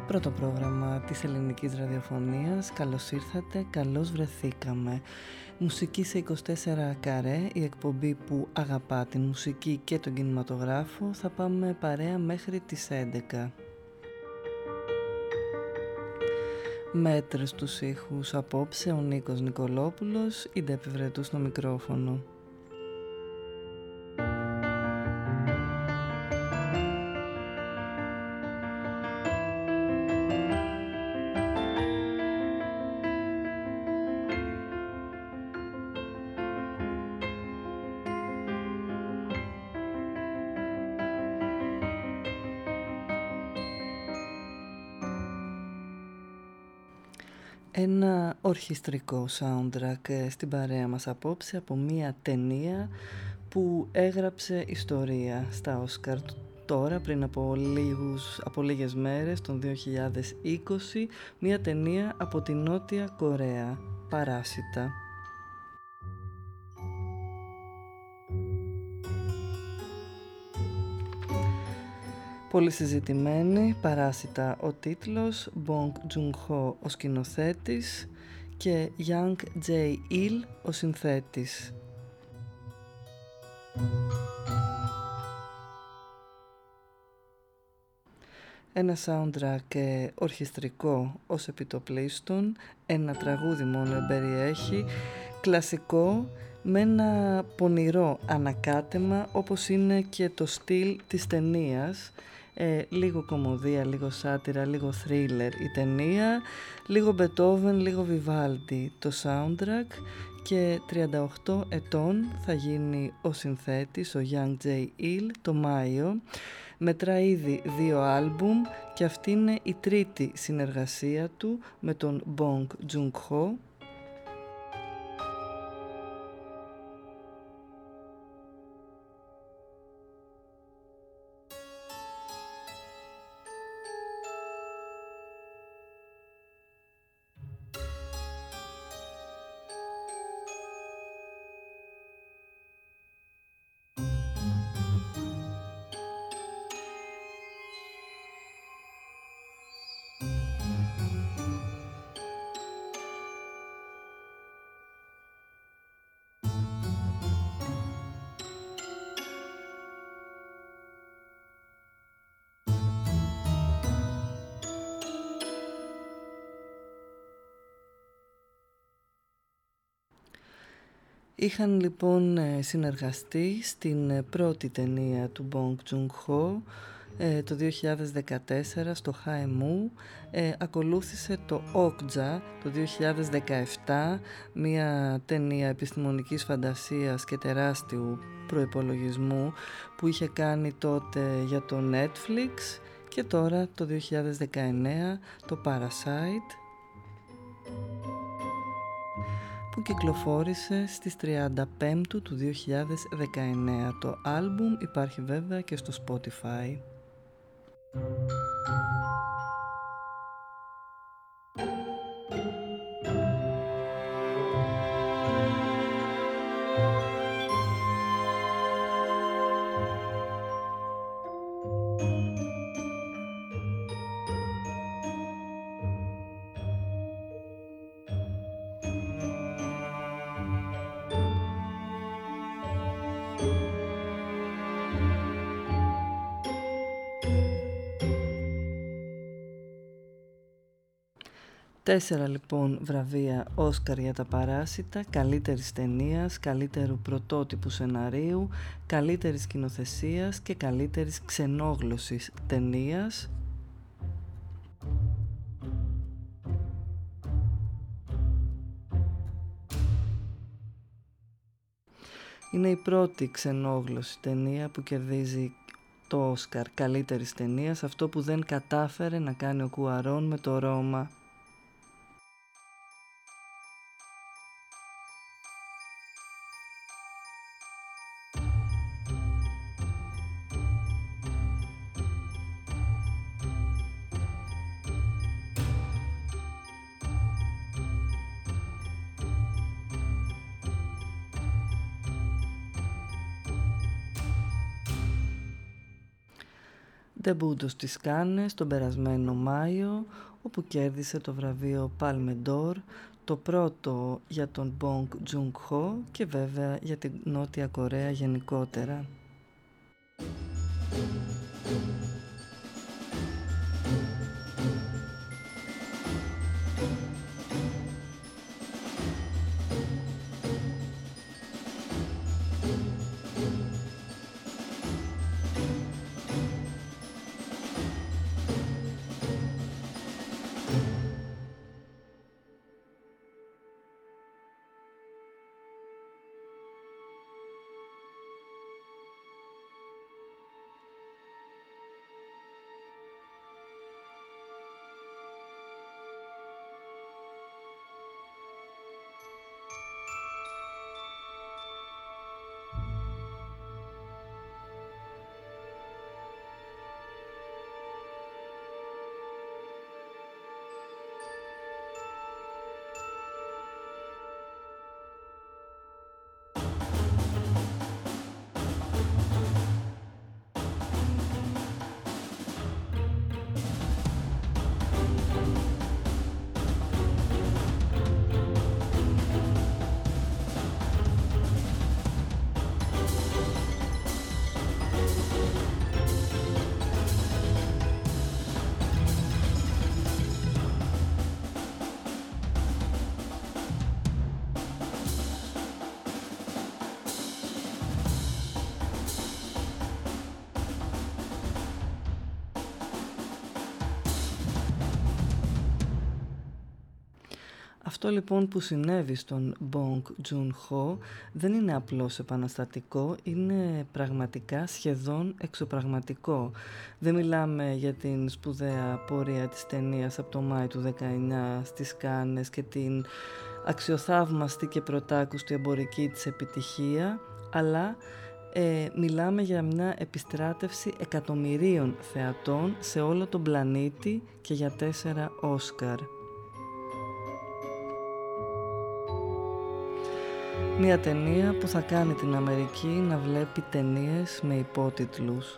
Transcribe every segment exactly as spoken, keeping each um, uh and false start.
πρώτο πρόγραμμα της ελληνικής ραδιοφωνίας. Καλώς ήρθατε, καλώς βρεθήκαμε. Μουσική σε είκοσι τέσσερα καρέ, η εκπομπή που αγαπά την μουσική και τον κινηματογράφο. Θα πάμε παρέα μέχρι τις έντεκα. Μέτρες τους ήχους απόψε ο Νίκος Νικολόπουλος, η Ντέπη Βρετού στο μικρόφωνο. Ένα ορχιστρικό soundtrack στην παρέα μας απόψε από μια ταινία που έγραψε ιστορία στα Όσκαρ τώρα πριν από, λίγους, από λίγες μέρες, τον δύο χιλιάδες είκοσι, μια ταινία από τη Νότια Κορέα, Παράσιτα. Πολύ συζητημένη, Παράσιτα ο τίτλος, Bong Joon-ho ο σκηνοθέτης και Yang Jae-il ο συνθέτης. Ένα soundtrack ορχιστρικό ως επιτοπλίστων, ένα τραγούδι μόνο εμπεριέχει, κλασικό με ένα πονηρό ανακάτεμα όπως είναι και το στυλ της ταινίας. Ε, λίγο κωμωδία, λίγο σάτυρα, λίγο thriller η ταινία, λίγο Beethoven, λίγο Vivaldi το soundtrack, και τριάντα οκτώ ετών θα γίνει ο συνθέτης, ο Yang Jae-il, το Μάιο. Μετρά ήδη δύο άλμπουμ και αυτή είναι η τρίτη συνεργασία του με τον Bong Joon-ho. Είχαν λοιπόν συνεργαστεί στην πρώτη ταινία του Bong Joon-ho το δύο χιλιάδες δεκατέσσερα στο Haemu. ε, ακολούθησε το Okja το δύο χιλιάδες δεκαεπτά, μια ταινία επιστημονικής φαντασίας και τεράστιου προϋπολογισμού που είχε κάνει τότε για το Netflix, και τώρα το δύο χιλιάδες δεκαεννέα το Parasite, που κυκλοφόρησε στις τριάντα πέμπτου του δύο χιλιάδες δεκαεννέα. Το άλμπουμ υπάρχει βέβαια και στο Spotify. Τέσσερα λοιπόν βραβεία Όσκαρ για τα Παράσιτα, καλύτερης ταινίας, καλύτερου πρωτότυπου σεναρίου, καλύτερης σκηνοθεσίας και καλύτερης ξενόγλωσσης ταινίας. Είναι η πρώτη ξενόγλωσση ταινία που κερδίζει το Όσκαρ καλύτερης ταινίας, αυτό που δεν κατάφερε να κάνει ο Κουαρόν με το Ρώμα. ντεμπούτο στις Κάνες τον περασμένο Μάιο, όπου κέρδισε το βραβείο Palme d'Or, το πρώτο για τον Bong Joon-ho και βέβαια για την Νότια Κορέα γενικότερα. Αυτό λοιπόν που συνέβη στον Bong Joon-ho δεν είναι απλώς επαναστατικό, είναι πραγματικά σχεδόν εξωπραγματικό. Δεν μιλάμε για την σπουδαία πορεία της ταινίας από το Μάη του δεκαεννιά στις Κάνες και την αξιοθαύμαστη και πρωτάκουστη εμπορική της επιτυχία, αλλά ε, μιλάμε για μια επιστράτευση εκατομμυρίων θεατών σε όλο τον πλανήτη και για τέσσερα Όσκαρ. Μια ταινία που θα κάνει την Αμερική να βλέπει ταινίες με υπότιτλους.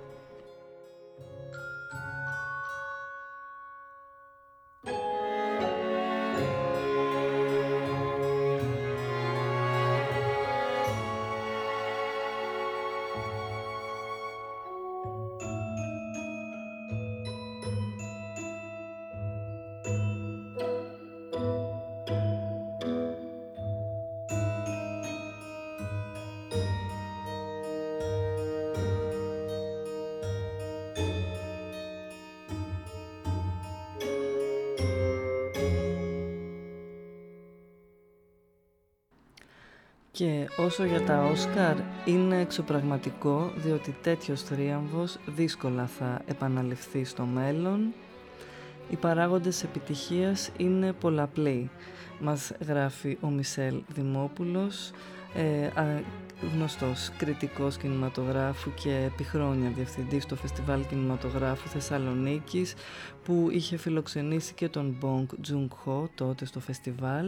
Και όσο για τα Όσκαρ, είναι εξωπραγματικό διότι τέτοιος θρίαμβος δύσκολα θα επαναληφθεί στο μέλλον. Οι παράγοντες επιτυχίας είναι πολλαπλοί. Μας γράφει ο Μισελ Δημόπουλος, ε, α, γνωστός κριτικός κινηματογράφου και επί χρόνια διευθυντής στο Φεστιβάλ Κινηματογράφου Θεσσαλονίκης, που είχε φιλοξενήσει και τον Bong Joon-ho τότε στο φεστιβάλ.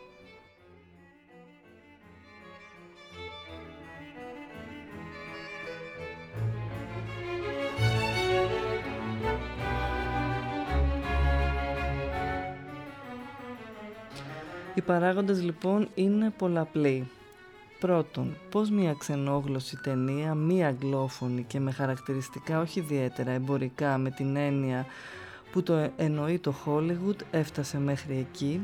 Οι παράγοντες λοιπόν είναι πολλαπλοί. Πρώτον, πώς μια ξενόγλωση ταινία, μία αγγλόφωνη και με χαρακτηριστικά όχι ιδιαίτερα εμπορικά, με την έννοια που το εννοεί το Hollywood, έφτασε μέχρι εκεί,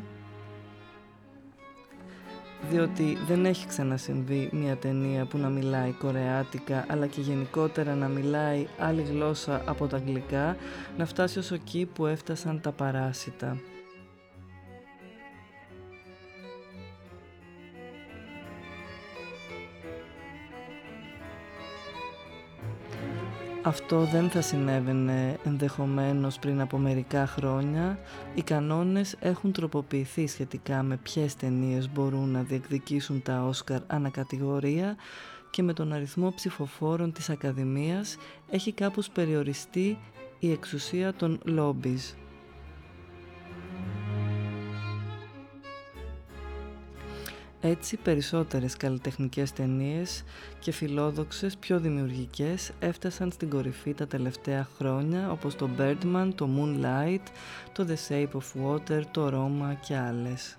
διότι δεν έχει ξανασυμβεί μια ταινία που να μιλάει κορεάτικα, αλλά και γενικότερα να μιλάει άλλη γλώσσα από τα αγγλικά, να φτάσει ως εκεί που έφτασαν τα Παράσιτα. Αυτό δεν θα συνέβαινε ενδεχομένως πριν από μερικά χρόνια. Οι κανόνες έχουν τροποποιηθεί σχετικά με ποιες ταινίες μπορούν να διεκδικήσουν τα Όσκαρ ανακατηγορία και με τον αριθμό ψηφοφόρων της Ακαδημίας έχει κάπως περιοριστεί η εξουσία των λόμπις. Έτσι, περισσότερες καλλιτεχνικές ταινίες και φιλόδοξες, πιο δημιουργικές, έφτασαν στην κορυφή τα τελευταία χρόνια, όπως το Birdman, το Moonlight, το The Shape of Water, το Roma και άλλες.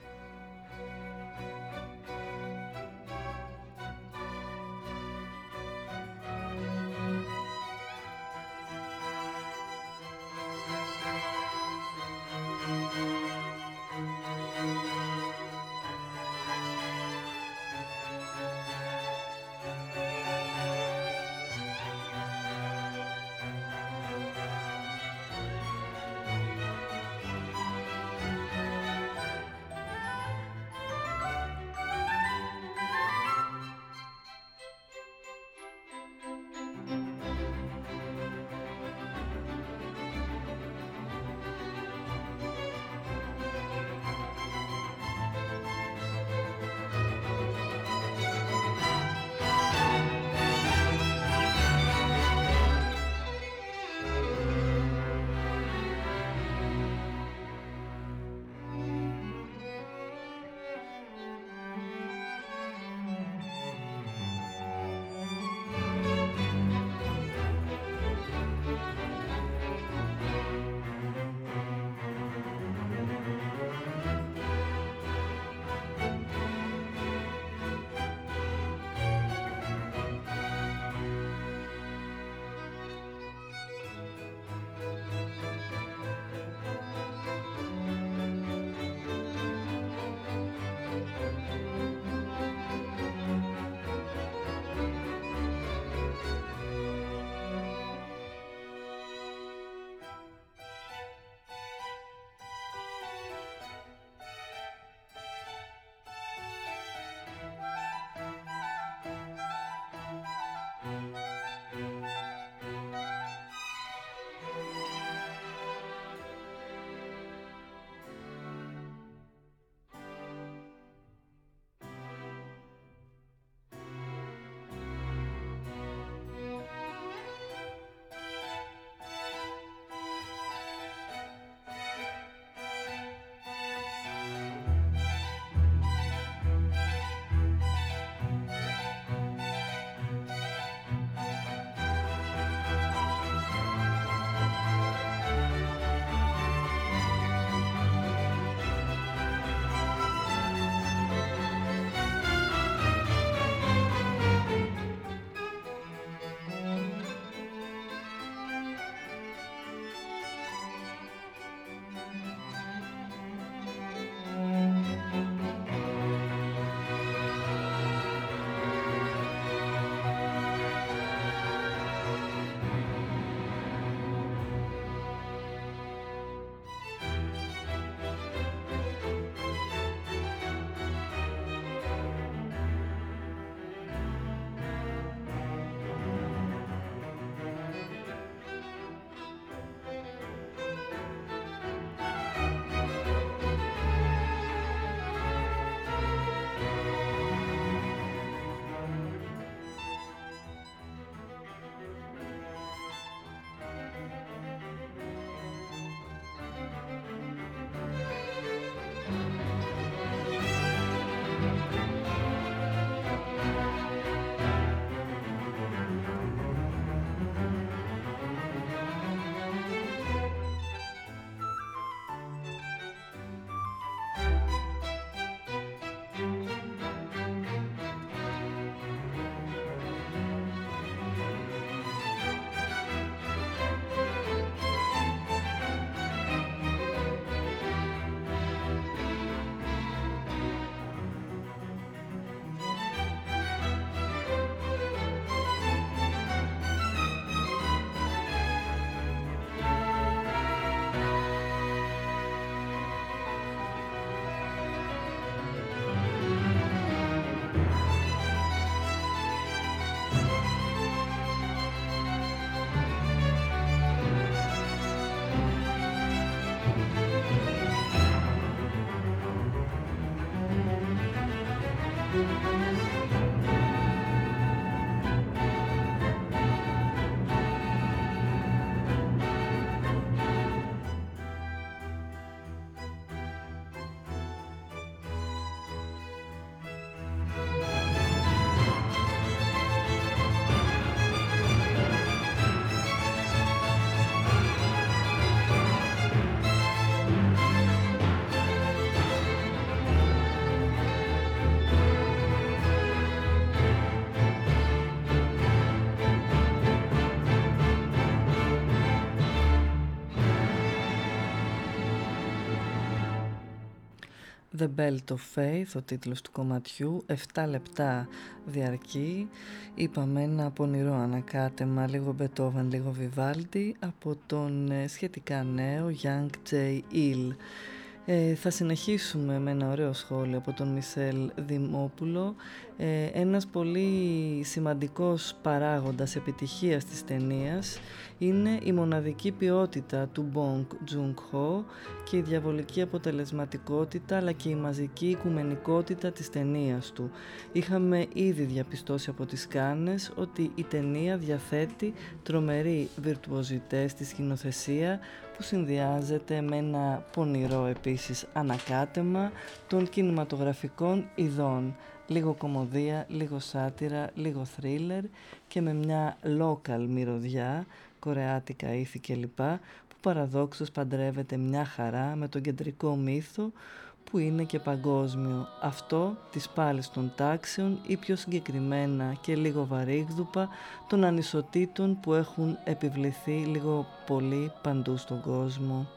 The Belt of Faith, ο τίτλος του κομματιού, επτά λεπτά διαρκεί. Είπαμε ένα πονηρό ανακάτεμα, λίγο Μπετόβεν, λίγο Βιβάλντι, από τον σχετικά νέο Young J. Ill. Ε, θα συνεχίσουμε με ένα ωραίο σχόλιο από τον Μισελ Δημόπουλο. Ε, ένας πολύ σημαντικός παράγοντας επιτυχίας της ταινίας είναι η μοναδική ποιότητα του Bong Joon-ho και η διαβολική αποτελεσματικότητα, αλλά και η μαζική οικουμενικότητα της ταινίας του. Είχαμε ήδη διαπιστώσει από τις Κάνες ότι η ταινία διαθέτει τρομερή βιρτουοζιτέ στη σκηνοθεσία, που συνδυάζεται με ένα πονηρό επίσης ανακάτεμα των κινηματογραφικών ειδών. Λίγο κωμωδία, λίγο σάτιρα, λίγο θρίλερ και με μια local μυρωδιά, κορεάτικα ήθη κλπ, που παραδόξως παντρεύεται μια χαρά με τον κεντρικό μύθο που είναι και παγκόσμιο, αυτό της πάλης των τάξεων ή πιο συγκεκριμένα και λίγο βαρύγδουπα των ανισοτήτων που έχουν επιβληθεί λίγο πολύ παντού στον κόσμο.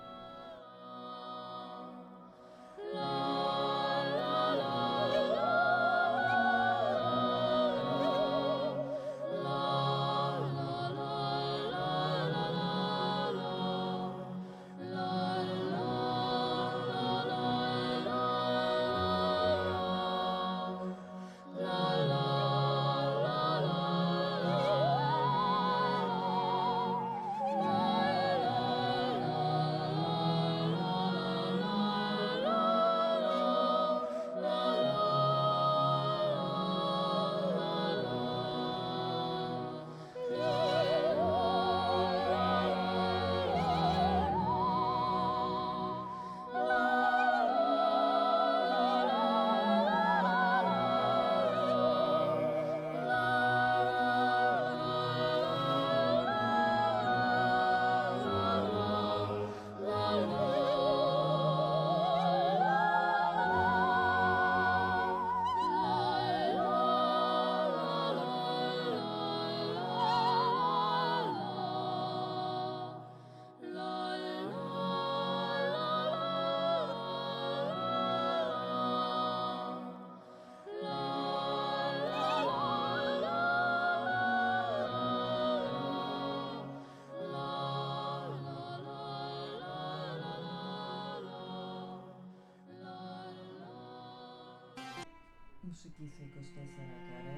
Μουσική σε είκοσι τέσσερα καρέ.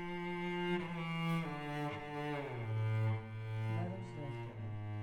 Μέρος δεύτερο.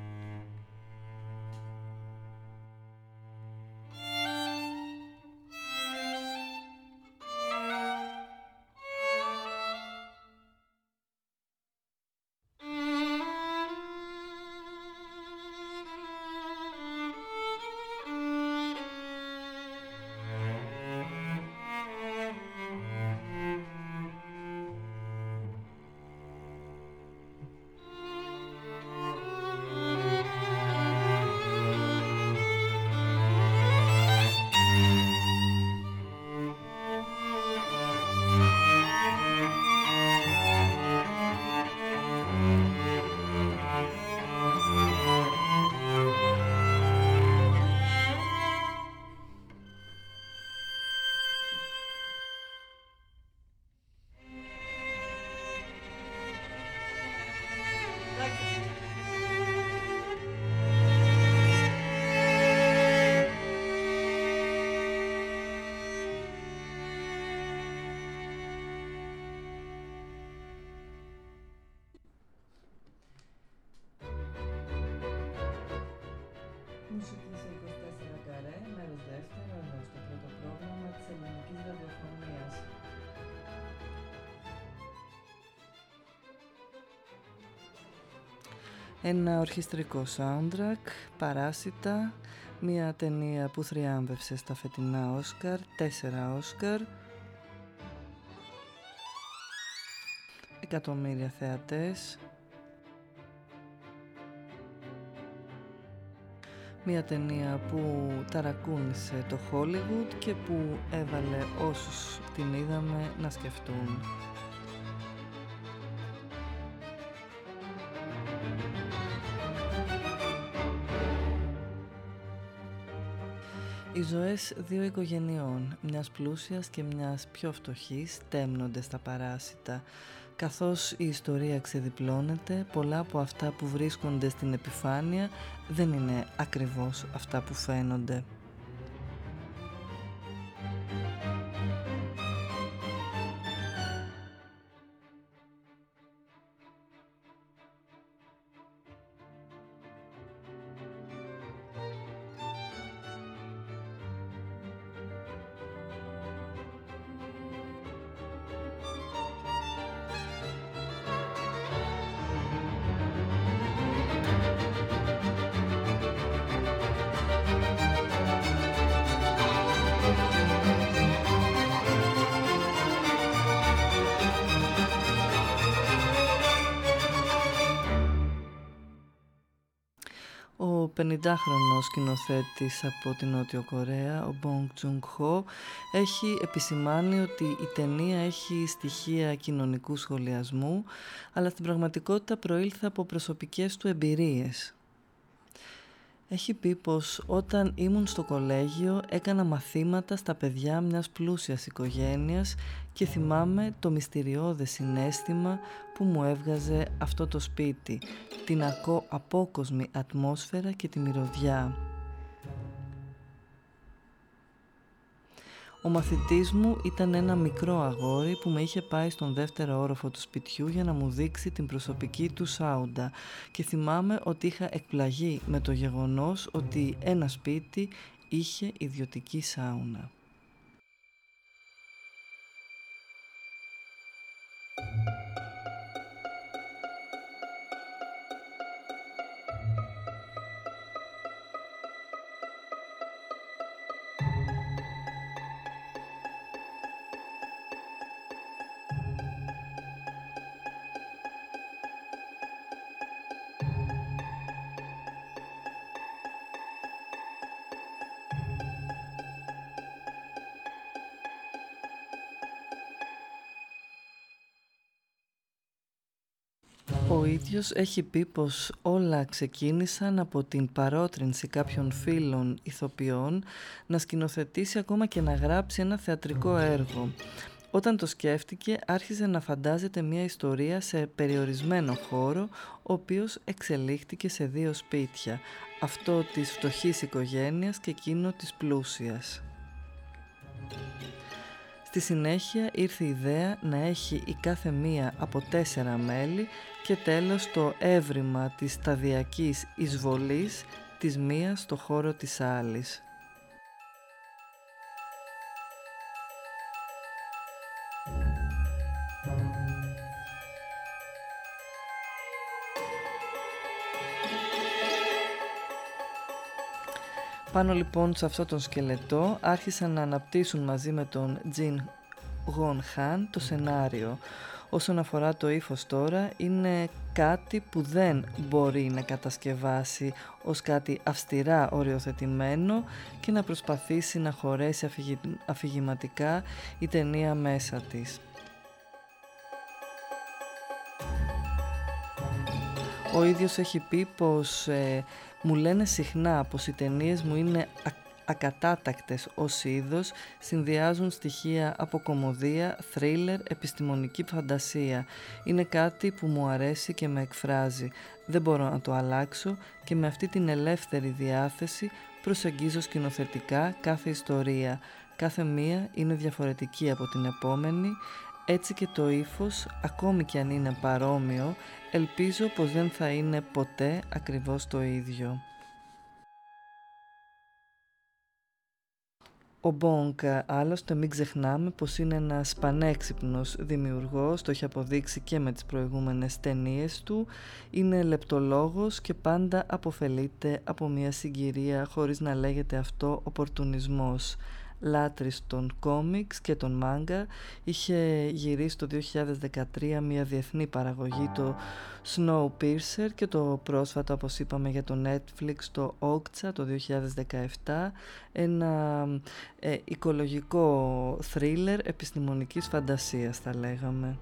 Μουσική σε είκοσι τέσσερα καρέ, μέρος δεύτερο, εδώ στο πρώτο πρόγραμμα της ελληνικής ραδιοφωνίας. Ένα ορχιστρικό soundtrack, Παράσιτα, μια ταινία που θριάμβευσε στα φετινά Όσκαρ, τέσσερα Όσκαρ, εκατομμύρια θεατές. Μια ταινία που ταρακούνησε το Hollywood και που έβαλε όσους την είδαμε να σκεφτούν. Οι ζωές δύο οικογενειών, μιας πλούσιας και μιας πιο φτωχής, τέμνονται στα παράσιτα. Καθώς η ιστορία ξεδιπλώνεται, πολλά από αυτά που βρίσκονται στην επιφάνεια δεν είναι ακριβώς αυτά που φαίνονται. Ο πενηντάχρονος σκηνοθέτης από την Νότιο Κορέα, ο Bong Joon-ho, έχει επισημάνει ότι η ταινία έχει στοιχεία κοινωνικού σχολιασμού, αλλά στην πραγματικότητα προήλθε από προσωπικές του εμπειρίες. Έχει πει πως όταν ήμουν στο κολέγιο έκανα μαθήματα στα παιδιά μιας πλούσιας οικογένειας και θυμάμαι το μυστηριώδες συναίσθημα που μου έβγαζε αυτό το σπίτι, την απόκοσμη ατμόσφαιρα και τη μυρωδιά. Ο μαθητής μου ήταν ένα μικρό αγόρι που με είχε πάει στον δεύτερο όροφο του σπιτιού για να μου δείξει την προσωπική του σάουντα και θυμάμαι ότι είχα εκπλαγεί με το γεγονός ότι ένα σπίτι είχε ιδιωτική σάουνα. Ο ίδιος έχει πει πως όλα ξεκίνησαν από την παρότρινση κάποιων φίλων ηθοποιών να σκηνοθετήσει ακόμα και να γράψει ένα θεατρικό έργο. Όταν το σκέφτηκε άρχισε να φαντάζεται μια ιστορία σε περιορισμένο χώρο, ο οποίος εξελίχθηκε σε δύο σπίτια, αυτό της φτωχής οικογένειας και εκείνο της πλούσιας. Στη συνέχεια ήρθε η ιδέα να έχει η κάθε μία από τέσσερα μέλη και τέλος το έβριμα της σταδιακής εισβολής της μίας στο χώρο της άλλης. Πάνω λοιπόν σε αυτό τον σκελετό άρχισαν να αναπτύσσουν μαζί με τον Τζιν Γον Χαν το σενάριο. Όσον αφορά το ύφος τώρα, είναι κάτι που δεν μπορεί να κατασκευάσει ως κάτι αυστηρά οριοθετημένο και να προσπαθήσει να χωρέσει αφηγη... αφηγηματικά η ταινία μέσα της. Ο ίδιος έχει πει πως ε, μου λένε συχνά πως οι ταινίες μου είναι ακατάτακτες ως είδος, συνδυάζουν στοιχεία από κωμωδία, θρίλερ, επιστημονική φαντασία. Είναι κάτι που μου αρέσει και με εκφράζει. Δεν μπορώ να το αλλάξω και με αυτή την ελεύθερη διάθεση προσεγγίζω σκηνοθετικά κάθε ιστορία. Κάθε μία είναι διαφορετική από την επόμενη. Έτσι και το ύφος, ακόμη και αν είναι παρόμοιο, ελπίζω πως δεν θα είναι ποτέ ακριβώς το ίδιο. Ο Μπονγκ, άλλωστε μην ξεχνάμε πως είναι ένας πανέξυπνος δημιουργός, το έχει αποδείξει και με τις προηγούμενες ταινίες του, είναι λεπτολόγος και πάντα αποφελείται από μια συγκυρία χωρίς να λέγεται αυτό οπορτουνισμός. Λάτρης των κόμιξ και των μάγκα, είχε γυρίσει το δύο χιλιάδες δεκατρία μια διεθνή παραγωγή, το Snowpiercer, και το πρόσφατα, όπως είπαμε, για το Netflix, το Okja το δύο χιλιάδες δεκαεπτά, ένα ε, οικολογικό θρίλερ επιστημονικής φαντασίας θα λέγαμε.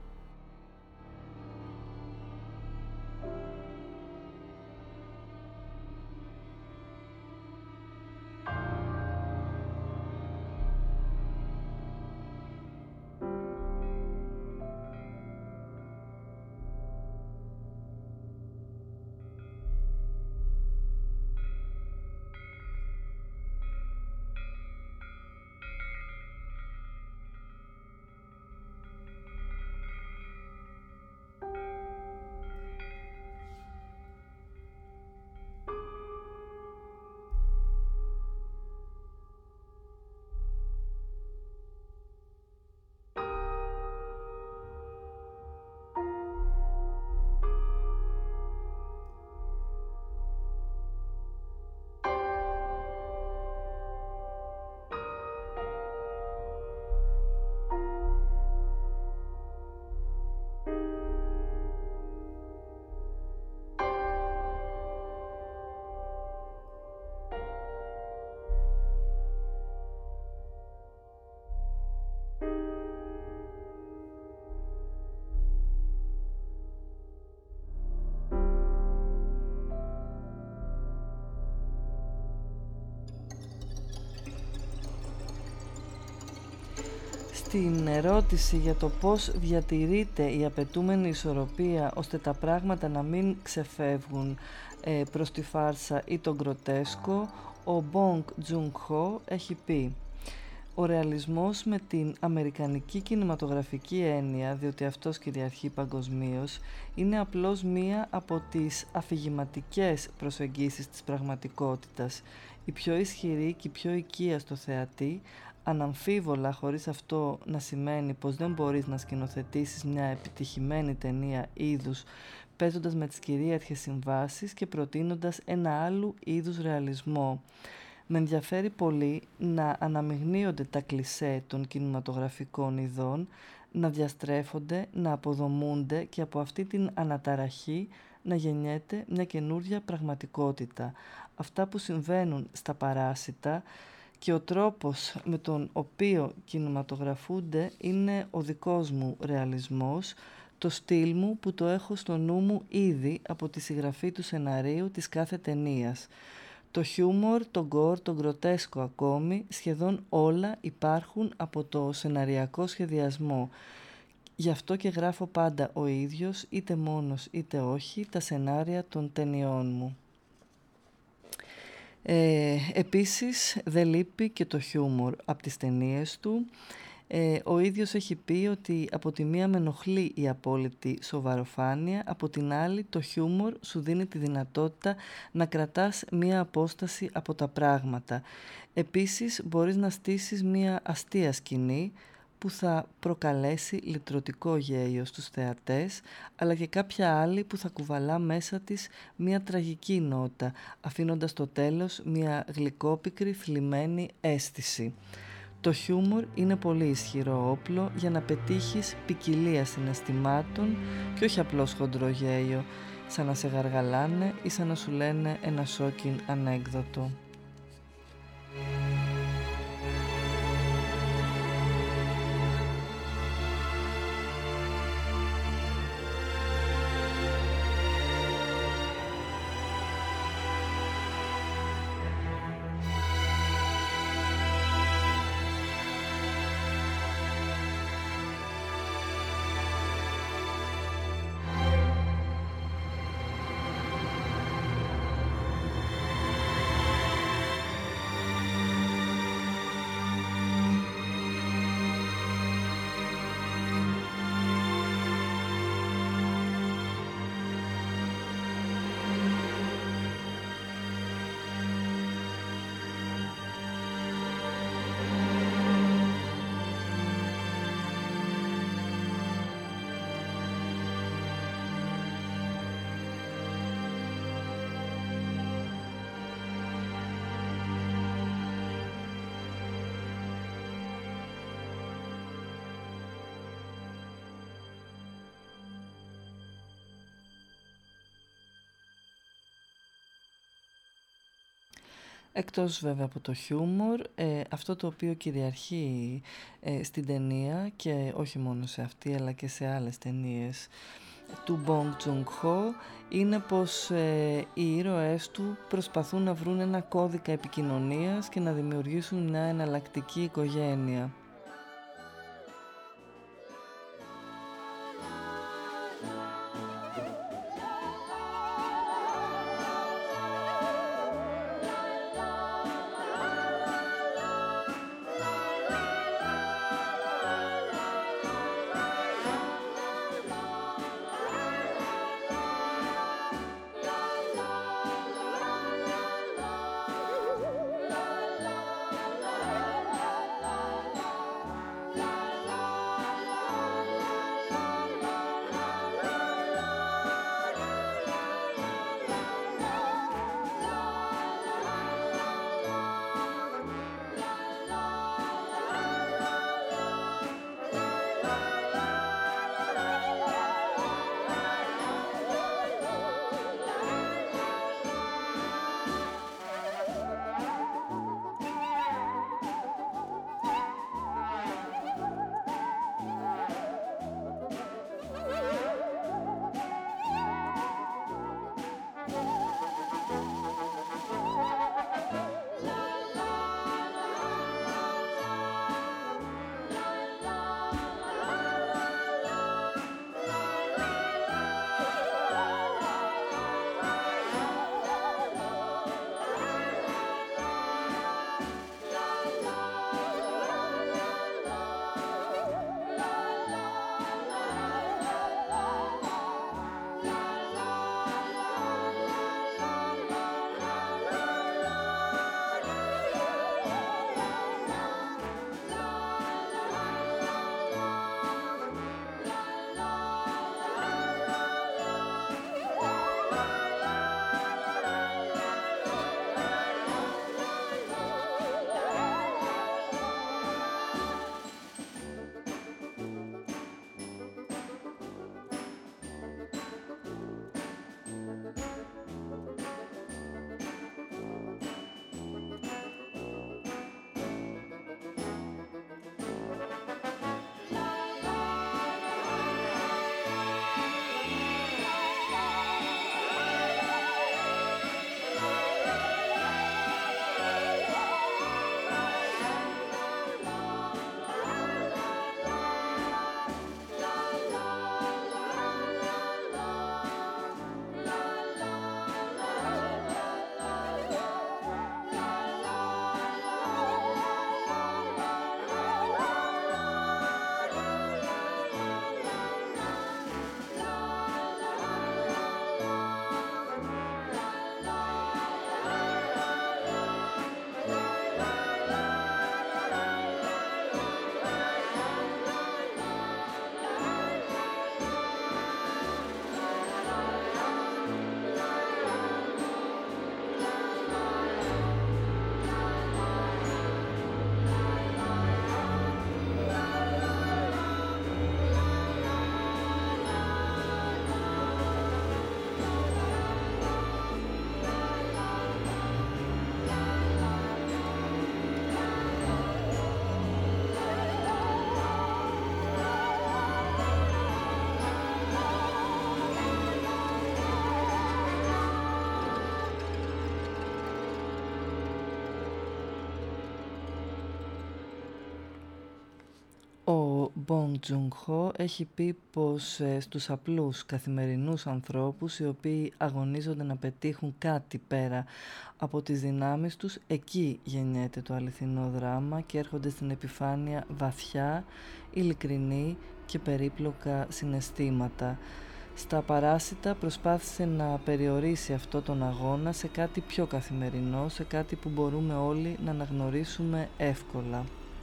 Στην ερώτηση για το πώς διατηρείται η απαιτούμενη ισορροπία ώστε τα πράγματα να μην ξεφεύγουν ε, προς τη φάρσα ή τον γκροτέσκο, ο Bong Joon-ho έχει πει: ο ρεαλισμός με την αμερικανική κινηματογραφική έννοια, διότι αυτός κυριαρχεί παγκοσμίως, είναι απλώς μία από τις αφηγηματικές προσεγγίσεις της πραγματικότητας, η πιο ισχυρή και η πιο οικία στο θεατή, αναμφίβολα, χωρίς αυτό να σημαίνει πως δεν μπορείς να σκηνοθετήσεις μια επιτυχημένη ταινία είδους παίζοντας με τις κυρίαρχες συμβάσεις και προτείνοντας ένα άλλου είδους ρεαλισμό. Με ενδιαφέρει πολύ να αναμειγνύονται τα κλισέ των κινηματογραφικών ειδών, να διαστρέφονται, να αποδομούνται και από αυτή την αναταραχή να γεννιέται μια καινούρια πραγματικότητα. Αυτά που συμβαίνουν στα Παράσιτα και ο τρόπος με τον οποίο κινηματογραφούνται είναι ο δικός μου ρεαλισμός, το στυλ μου που το έχω στο νου μου ήδη από τη συγγραφή του σεναρίου της κάθε ταινίας. Το χιούμορ, το γκορ, το γκροτέσκο ακόμη, σχεδόν όλα υπάρχουν από το σεναριακό σχεδιασμό. Γι' αυτό και γράφω πάντα ο ίδιος, είτε μόνος είτε όχι, τα σενάρια των ταινιών μου. Ε, επίσης δεν λείπει και το χιούμορ από τις ταινίες του. Ε, ο ίδιος έχει πει ότι από τη μία με ενοχλεί η απόλυτη σοβαροφάνεια, από την άλλη το χιούμορ σου δίνει τη δυνατότητα να κρατάς μία απόσταση από τα πράγματα. Επίσης μπορείς να στήσεις μία αστεία σκηνή που θα προκαλέσει λυτρωτικό γέλιο στους θεατές, αλλά και κάποια άλλη που θα κουβαλά μέσα της μία τραγική νότα, αφήνοντας στο τέλος μία γλυκόπικρη θλιμμένη αίσθηση. Το χιούμορ είναι πολύ ισχυρό όπλο για να πετύχεις ποικιλία συναισθημάτων και όχι απλώς χοντρό γέλιο, σαν να σε γαργαλάνε ή σαν να σου λένε ένα σόκιν ανέκδοτο. Εκτός βέβαια από το χιούμορ, ε, αυτό το οποίο κυριαρχεί ε, στην ταινία και όχι μόνο σε αυτή αλλά και σε άλλες ταινίες του Bong Joon-ho είναι πως ε, οι ήρωές του προσπαθούν να βρουν ένα κώδικα επικοινωνίας και να δημιουργήσουν μια εναλλακτική οικογένεια. Bong Joon-ho έχει πει πως ε, στους απλούς καθημερινούς ανθρώπους οι οποίοι αγωνίζονται να πετύχουν κάτι πέρα από τις δυνάμεις τους, εκεί γεννιέται το αληθινό δράμα και έρχονται στην επιφάνεια βαθιά, ειλικρινή και περίπλοκα συναισθήματα. Στα Παράσιτα προσπάθησε να περιορίσει αυτό τον αγώνα σε κάτι πιο καθημερινό, σε κάτι που μπορούμε όλοι να αναγνωρίσουμε εύκολα.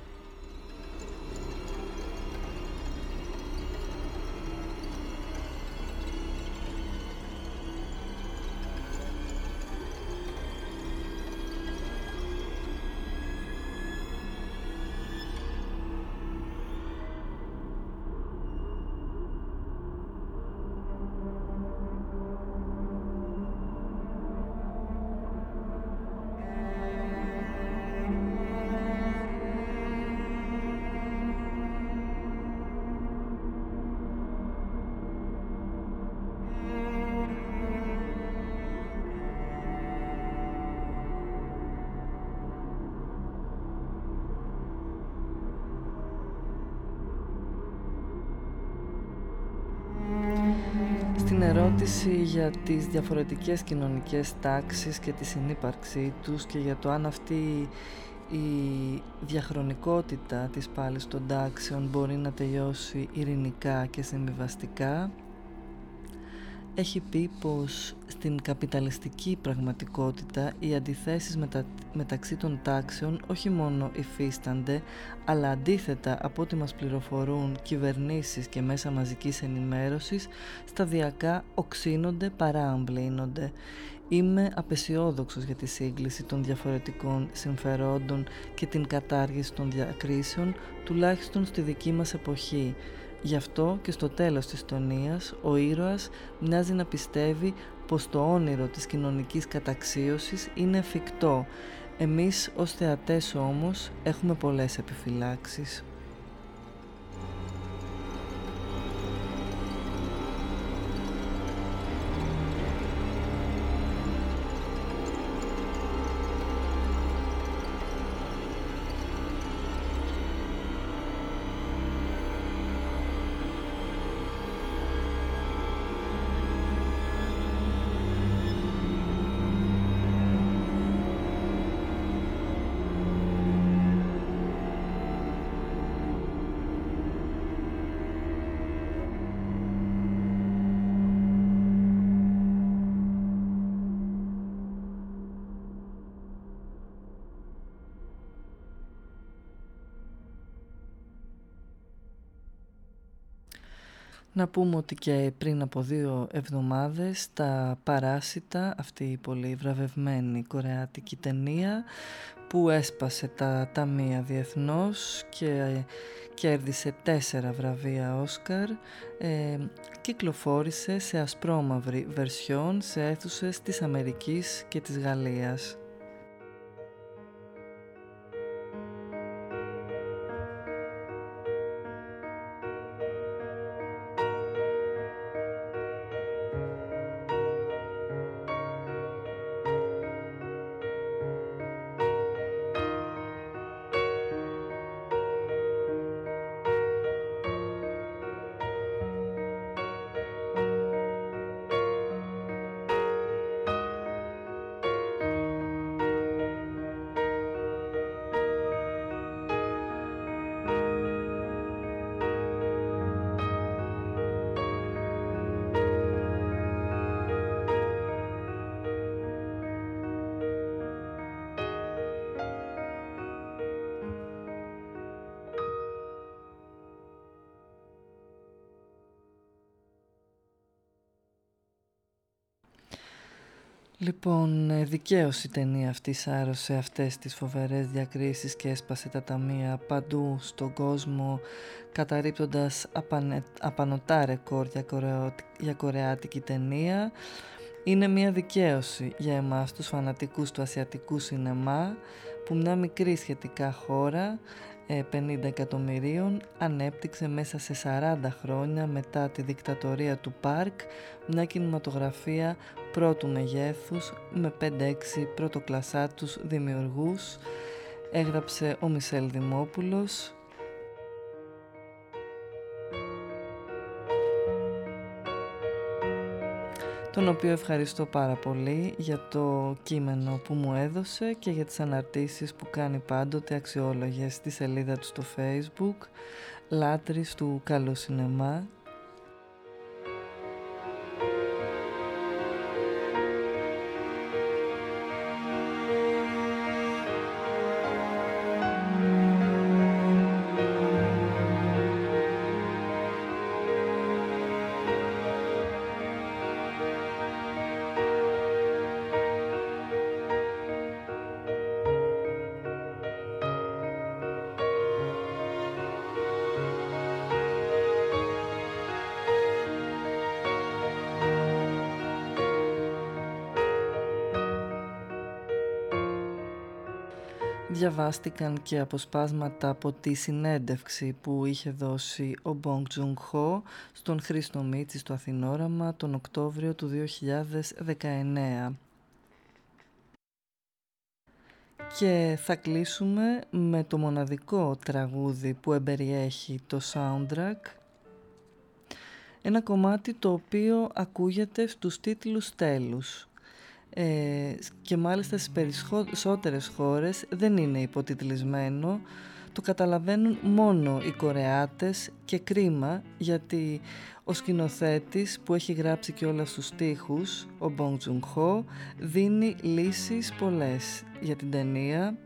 Στην ερώτηση για τις διαφορετικές κοινωνικές τάξεις και τη συνύπαρξή τους και για το αν αυτή η διαχρονικότητα της πάλης των τάξεων μπορεί να τελειώσει ειρηνικά και συμβιβαστικά, έχει πει πως στην καπιταλιστική πραγματικότητα οι αντιθέσεις μετα... μεταξύ των τάξεων όχι μόνο υφίστανται, αλλά αντίθετα από ό,τι μας πληροφορούν κυβερνήσεις και μέσα μαζικής ενημέρωσης, σταδιακά οξύνονται παρά αμπλύνονται. Είμαι απεσιόδοξος για τη σύγκληση των διαφορετικών συμφερόντων και την κατάργηση των διακρίσεων, τουλάχιστον στη δική μας εποχή. Γι' αυτό και στο τέλος της ταινίας ο ήρωας μοιάζει να πιστεύει πως το όνειρο της κοινωνικής καταξίωσης είναι εφικτό. Εμείς ως θεατές όμως έχουμε πολλές επιφυλάξεις. Να πούμε ότι και πριν από δύο εβδομάδες τα Παράσιτα, αυτή η πολύ βραβευμένη κορεάτικη ταινία που έσπασε τα ταμεία διεθνώς και κέρδισε τέσσερα βραβεία Όσκαρ, ε, κυκλοφόρησε σε ασπρόμαυρη βερσιόν σε αίθουσες της Αμερικής και της Γαλλίας. Λοιπόν, δικαίως η ταινία αυτή σάρωσε αυτές τις φοβερές διακρίσεις και έσπασε τα ταμεία παντού στον κόσμο, καταρρίπτοντας απανε... απανωτά ρεκόρ για, κορεο... για κορεάτικη ταινία. Είναι μια δικαίωση για εμάς τους φανατικούς του ασιατικού σινεμά που μια μικρή σχετικά χώρα πενήντα εκατομμυρίων ανέπτυξε μέσα σε σαράντα χρόνια μετά τη δικτατορία του Πάρκ μια κινηματογραφία πρώτου μεγέθους με πέντε έξι πρωτοκλασσάτους δημιουργούς. Έγραψε ο Μισελ Δημόπουλος τον οποίο ευχαριστώ πάρα πολύ για το κείμενο που μου έδωσε και για τις αναρτήσεις που κάνει πάντοτε αξιόλογες στη σελίδα του στο Facebook, λάτρης του καλού σινεμά. Διαβάστηκαν και αποσπάσματα από τη συνέντευξη που είχε δώσει ο Bong Joon-ho στον Χρήστο Μίτση στο Αθηνόραμα τον Οκτώβριο του δύο χιλιάδες δεκαεννέα. Και θα κλείσουμε με το μοναδικό τραγούδι που εμπεριέχει το soundtrack, ένα κομμάτι το οποίο ακούγεται στους τίτλους τέλους. Ε, και μάλιστα στις περισσότερες χώρες δεν είναι υποτιτλισμένο, το καταλαβαίνουν μόνο οι Κορεάτες και κρίμα, γιατί ο σκηνοθέτης που έχει γράψει και όλα στους στίχους, ο Bong Joon-ho, δίνει λύσεις πολλές για την ταινία.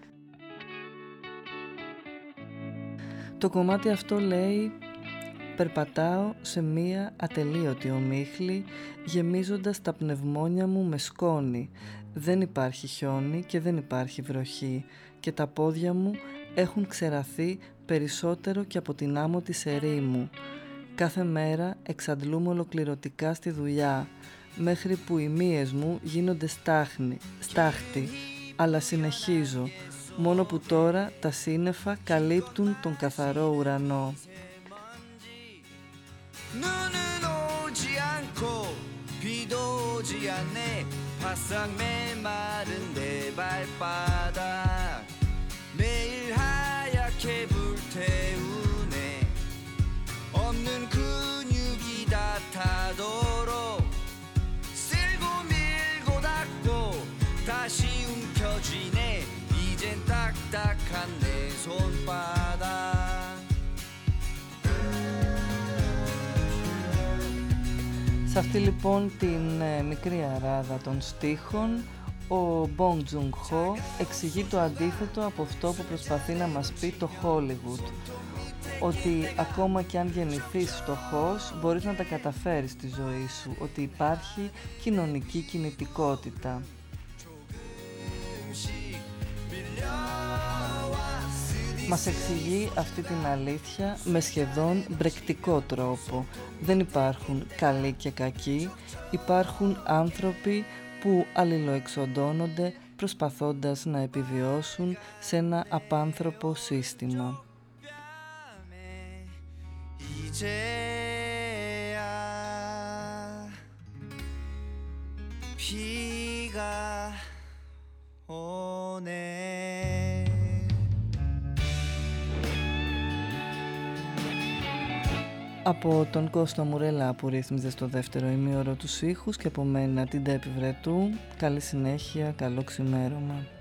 Το κομμάτι αυτό λέει: «Περπατάω σε μία ατελείωτη ομίχλη, γεμίζοντας τα πνευμόνια μου με σκόνη. Δεν υπάρχει χιόνι και δεν υπάρχει βροχή και τα πόδια μου έχουν ξεραθεί περισσότερο και από την άμμο της ερήμου. Κάθε μέρα εξαντλούμε ολοκληρωτικά στη δουλειά, μέχρι που οι μύες μου γίνονται στάχνη, στάχτη, αλλά συνεχίζω, μόνο που τώρα τα σύννεφα καλύπτουν τον καθαρό ουρανό». 눈은 오지 않고 비도 오지 않네 바싹 메마른 내 발바닥 매일 하얗게 불태우네 없는 근육이 다 타도록 쓸고 밀고 닦고 다시 움켜쥐네 이젠 딱딱한 내 손바닥. Σε αυτή λοιπόν την ε, μικρή αράδα των στίχων, ο Bong Joon-ho εξηγεί το αντίθετο από αυτό που προσπαθεί να μας πει το Hollywood, ότι ακόμα και αν γεννηθείς φτωχός μπορείς να τα καταφέρεις στη ζωή σου, ότι υπάρχει κοινωνική κινητικότητα. Μας εξηγεί αυτή την αλήθεια με σχεδόν μπρεκτικό τρόπο. Δεν υπάρχουν καλοί και κακοί, υπάρχουν άνθρωποι που αλληλοεξοντώνονται προσπαθώντας να επιβιώσουν σε ένα απάνθρωπο σύστημα. Από τον Κώστα Μουρέλα που ρύθμιζε στο δεύτερο ημίωρο τους ήχους και από μένα την Τέπη Βρετού, καλή συνέχεια, καλό ξημέρωμα.